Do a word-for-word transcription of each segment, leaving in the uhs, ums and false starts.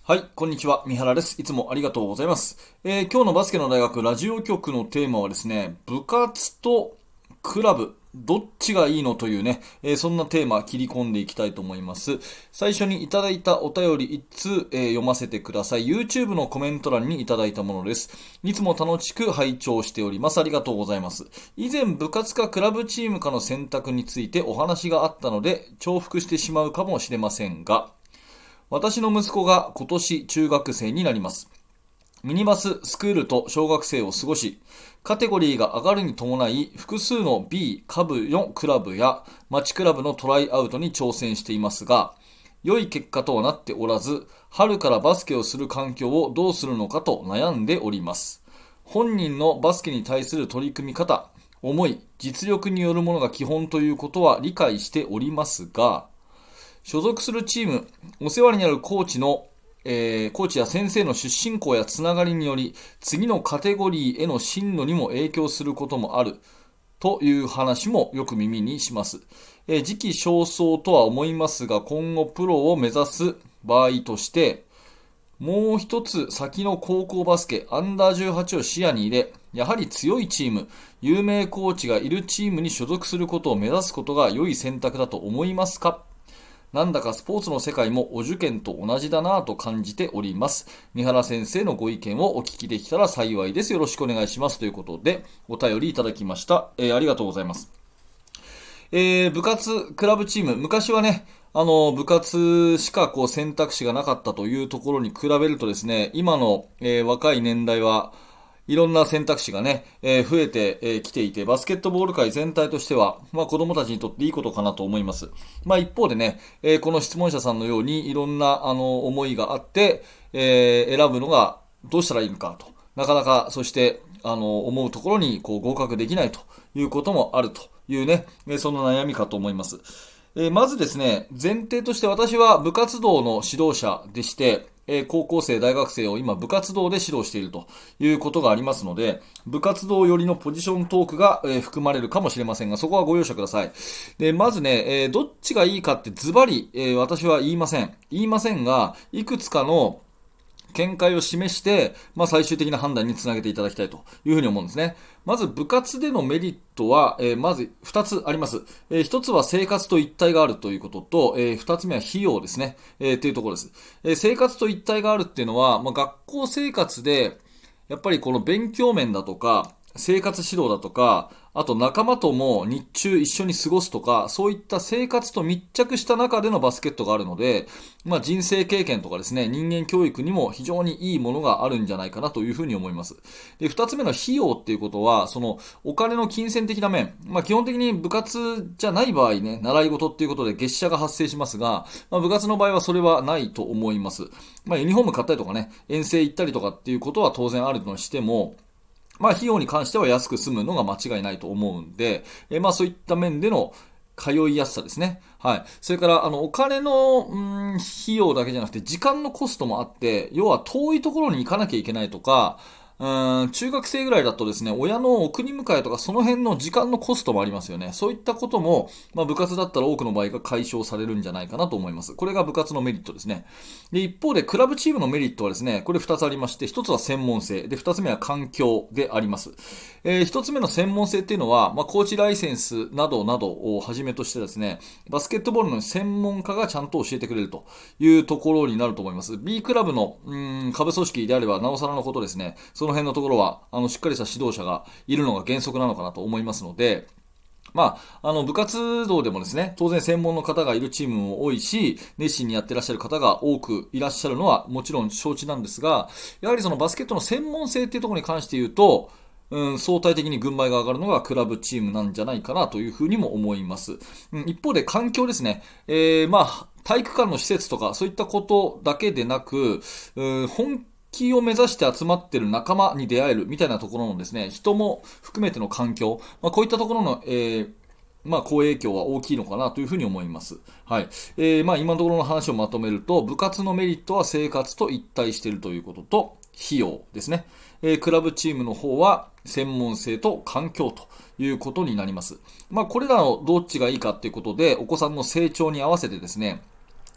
はい、こんにちは。三原です。いつもありがとうございます。えー今日のバスケの大学ラジオ局のテーマはですね、部活とクラブ、どっちがいいのというね、えーそんなテーマ切り込んでいきたいと思います。最初にいただいたお便りいっつつ、えー読ませてください。YouTube のコメント欄にいただいたものです。いつも楽しく拝聴しております。ありがとうございます。以前部活かクラブチームかの選択についてお話があったので、重複してしまうかもしれませんが、私の息子が今年中学生になります。ミニバススクールと小学生を過ごし、カテゴリーが上がるに伴い、複数の B 下部のクラブや町クラブのトライアウトに挑戦していますが、良い結果とはなっておらず、春からバスケをする環境をどうするのかと悩んでおります。本人のバスケに対する取り組み方、思い、実力によるものが基本ということは理解しておりますが、所属するチーム、お世話になるコーチの、えーコーチや先生の出身校やつながりにより、次のカテゴリーへの進路にも影響することもあるという話もよく耳にします。えー時期尚早とは思いますが、今後プロを目指す場合として、もう一つ先の高校バスケ、アンダーじゅうはちを視野に入れ、やはり強いチーム、有名コーチがいるチームに所属することを目指すことが良い選択だと思いますか？なんだかスポーツの世界もお受験と同じだなぁと感じております。三原先生のご意見をお聞きできたら幸いです。よろしくお願いします。ということで、お便りいただきました。えーありがとうございます。えー部活、クラブチーム、昔はね、あの、部活しかこう選択肢がなかったというところに比べるとですね、今の、えー若い年代はいろんな選択肢がね、えー増えてき、えー来ていて、バスケットボール界全体としては、まあ子供たちにとっていいことかなと思います。まあ一方でね、えーこの質問者さんのようにいろんなあの思いがあって、えー選ぶのがどうしたらいいのかと。なかなか、そして、あの、思うところにこう合格できないということもあるというね、えーその悩みかと思います。えーまずですね、前提として私は部活動の指導者でして、えー高校生、大学生を今部活動で指導しているということがありますので、部活動寄りのポジショントークが、えー含まれるかもしれませんが、そこはご容赦ください。で、まずね、えーどっちがいいかってズバリ、えー私は言いません。言いませんが、いくつかの見解を示して、まあ、最終的な判断につなげていただきたいというふうに思うんですね。まず部活でのメリットは、えーまずふたつあります。えー、ひとつは生活と一体があるということと、えー、ふたつめは費用ですね。えー、というところです。えー生活と一体があるっていうのは、まあ、学校生活で、やっぱりこの勉強面だとか、生活指導だとか、あと仲間とも日中一緒に過ごすとか、そういった生活と密着した中でのバスケットがあるので、まあ人生経験とかですね、人間教育にも非常にいいものがあるんじゃないかなというふうに思います。で、二つ目の費用っていうことは、そのお金の金銭的な面、まあ基本的に部活じゃない場合ね、習い事っていうことで月謝が発生しますが、まあ部活の場合はそれはないと思います。まあユニフォーム買ったりとかね、遠征行ったりとかっていうことは当然あるとしても、まあ、費用に関しては安く済むのが間違いないと思うんで、えーまあ、そういった面での通いやすさですね。はい。それから、あの、お金の、うん、費用だけじゃなくて、時間のコストもあって、要は遠いところに行かなきゃいけないとか、うん、中学生ぐらいだとですね、親の送り迎えとかその辺の時間のコストもありますよね。そういったことも、まあ部活だったら多くの場合が解消されるんじゃないかなと思います。これが部活のメリットですね。で、一方でクラブチームのメリットはですね、これ二つありまして、一つは専門性、で、二つ目は環境であります。えー、一つ目の専門性っていうのは、まあコーチライセンスなどなどをはじめとしてですね、バスケットボールの専門家がちゃんと教えてくれるというところになると思います。B クラブの、うん、下部組織であればなおさらのことですね、その辺のところは、あの、しっかりした指導者がいるのが原則なのかなと思いますので、まあ、あの、部活動でもですね、当然専門の方がいるチームも多いし、熱心にやってらっしゃる方が多くいらっしゃるのはもちろん承知なんですが、やはりそのバスケットの専門性っていうところに関して言うと、うん、相対的に軍配が上がるのがクラブチームなんじゃないかなというふうにも思います。うん、一方で環境ですね。えー、まあ、体育館の施設とかそういったことだけでなく、うん、本気を目指して集まっている仲間に出会えるみたいなところのですね、人も含めての環境、まあ、こういったところの、えーまあ、好影響は大きいのかなというふうに思います。はい。えー、まあ、今のところの話をまとめると、部活のメリットは生活と一体しているということと、費用ですね。えー、クラブチームの方は、専門性と環境ということになります。まあ、これらのどっちがいいかということで、お子さんの成長に合わせてですね、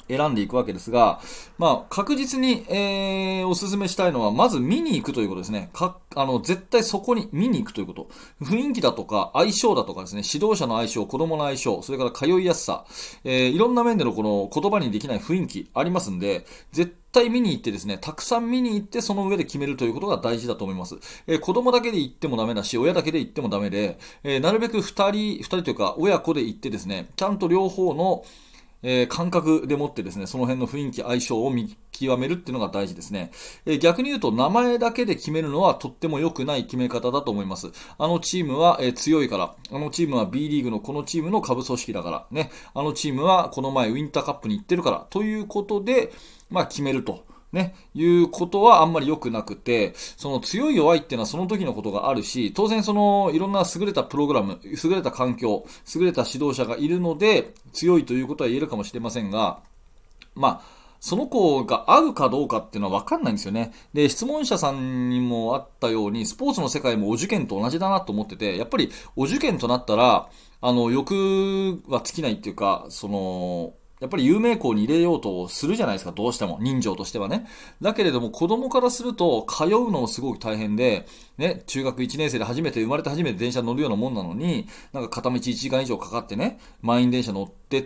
選んでいくわけですが、まあ、確実に、えー、お勧めしたいのは、まず見に行くということですね。か、あの、絶対そこに見に行くということ。雰囲気だとか、相性だとかですね、指導者の相性、子供の相性、それから通いやすさ、えー、いろんな面でのこの言葉にできない雰囲気ありますんで、絶対見に行ってですね、たくさん見に行ってその上で決めるということが大事だと思います。えー、子供だけで行ってもダメだし、親だけで行ってもダメで、えー、なるべく二人、二人というか、親子で行ってですね、ちゃんと両方のえー、感覚でもってですね、その辺の雰囲気、相性を見極めるっていうのが大事ですね。えー、逆に言うと、名前だけで決めるのはとっても良くない決め方だと思います。あのチームは、えー、強いから、あのチームは B リーグのこのチームの下部組織だから、ね、あのチームはこの前ウィンターカップに行ってるから、ということで、まあ決めると。ね、いうことはあんまり良くなくて、その強い弱いっていうのはその時のことがあるし、当然そのいろんな優れたプログラム、優れた環境、優れた指導者がいるので、強いということは言えるかもしれませんが、まあ、その子が合うかどうかっていうのは分かんないんですよね。で、質問者さんにもあったように、スポーツの世界もお受験と同じだなと思ってて、やっぱりお受験となったら、あの、欲は尽きないっていうか、その、やっぱり有名校に入れようとするじゃないですか、どうしても。人情としてはね。だけれども、子供からすると、通うのもすごく大変で、ね、中学いちねん生で初めて、生まれて初めて電車乗るようなもんなのに、なんか片道いちじかん以上かかってね、満員電車乗ってって、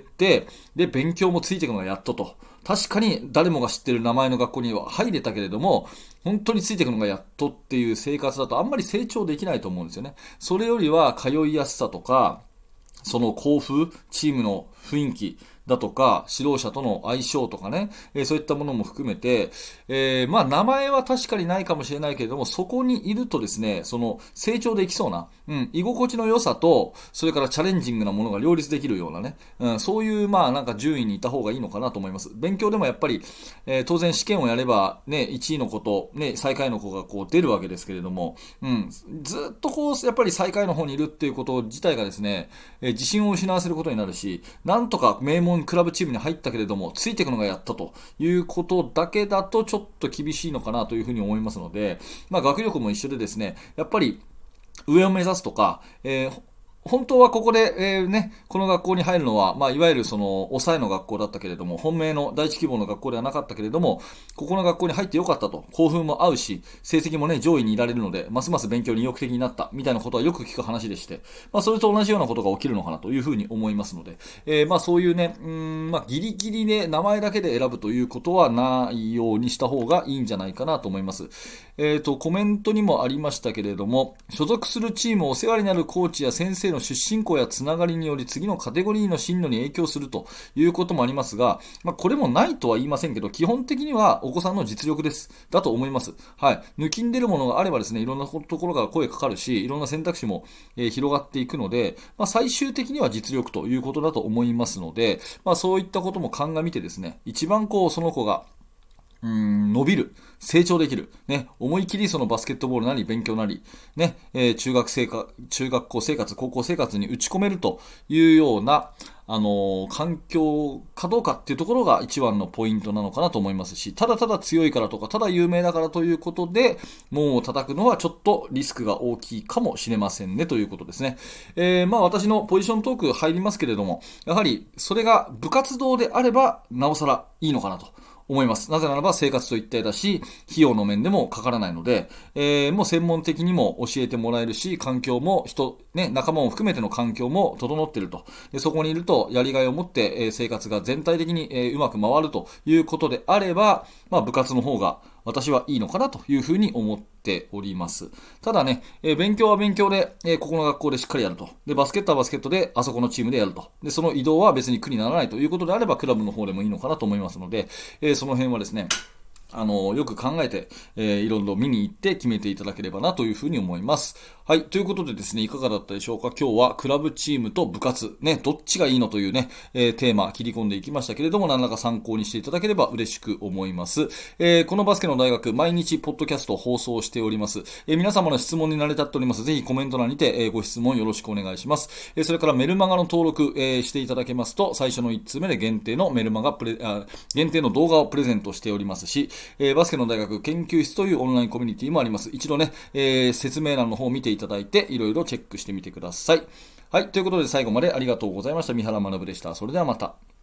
で、勉強もついていくのがやっとと。確かに誰もが知ってる名前の学校には入れたけれども、本当についていくのがやっとっていう生活だとあんまり成長できないと思うんですよね。それよりは通いやすさとか、その校風、チームの雰囲気だとか、指導者との相性とかね、えーそういったものも含めて、えーまあ名前は確かにないかもしれないけれども、そこにいるとですね、その成長できそうな、うん、居心地の良さと、それからチャレンジングなものが両立できるようなね、うん、そういうまあなんか順位にいた方がいいのかなと思います。勉強でもやっぱり、えー当然試験をやればね、いちいの子とね、最下位の子がこう出るわけですけれども、うん、ずっとこう、やっぱり最下位の方にいるっていうこと自体がですね、えー自信を失わせることになるし、なんとか名門クラブチームに入ったけれども、ついていくのがやったということだけだとちょっと厳しいのかなというふうに思いますので、まあ学力も一緒でですね、やっぱり上を目指すとか、えー本当はここで、えーね、この学校に入るのは、まあ、いわゆるその、抑えの学校だったけれども、本命の第一希望の学校ではなかったけれども、ここの学校に入ってよかったと、興奮も合うし、成績もね、上位にいられるので、ますます勉強に意欲的になった、みたいなことはよく聞く話でして、まあ、それと同じようなことが起きるのかなというふうに思いますので、えーまあ、そういうね、うーん、まあ、ギリギリね、名前だけで選ぶということはないようにした方がいいんじゃないかなと思います。えっと、コメントにもありましたけれども、所属するチームお世話になるコーチや先生の出身校やつながりにより次のカテゴリーの進路に影響するということもありますが、まあ、これもないとは言いませんけど、基本的にはお子さんの実力です。だと思います。はい。抜きん出るものがあればですね、いろんなところから声かかるし、いろんな選択肢も、えー広がっていくので、まあ、最終的には実力ということだと思いますので、まあ、そういったことも鑑みてですね、一番こう、その子がうーん、伸びる、成長できる、ね、思い切りそのバスケットボールなり勉強なり、ね、えー中学生活、中学校生活、高校生活に打ち込めるというような、あのー環境かどうかっていうところが一番のポイントなのかなと思いますし、ただただ強いからとか、ただ有名だからということで、門を叩くのはちょっとリスクが大きいかもしれませんねということですね。えー、まあ私のポジショントーク入りますけれども、やはりそれが部活動であれば、なおさらいいのかなと。思います。なぜならば生活と一体だし、費用の面でもかからないので、えー、もう専門的にも教えてもらえるし、環境も人、ね、仲間も含めての環境も整っていると。でそこにいると、やりがいを持って、えー生活が全体的に、えーうまく回るということであれば、まあ部活の方が私はいいのかなというふうに思っております。ただね、えー勉強は勉強で、えーここの学校でしっかりやると。で、バスケットはバスケットで、あそこのチームでやると。で、その移動は別に苦にならないということであれば、クラブの方でもいいのかなと思いますので、えーその辺はですね、あの、よく考えて、えー、いろいろ見に行って決めていただければなというふうに思います。はい。ということでですね、いかがだったでしょうか。今日はクラブチームと部活、ね、どっちがいいのというね、えー、テーマ切り込んでいきましたけれども、何らか参考にしていただければ嬉しく思います。えー、このバスケの大学、毎日ポッドキャストを放送しております。えー、皆様の質問に成り立っております。ぜひコメント欄にて、えー、ご質問よろしくお願いします。えー、それからメルマガの登録、えー、していただけますと、最初のいっつうめで限定のメルマガプレ、あ、限定の動画をプレゼントしておりますし、えー、バスケの大学研究室というオンラインコミュニティもあります。一度ね、えー、説明欄の方を見ていただいて、いろいろチェックしてみてください。はい。ということで最後までありがとうございました。三原学でした。それではまた。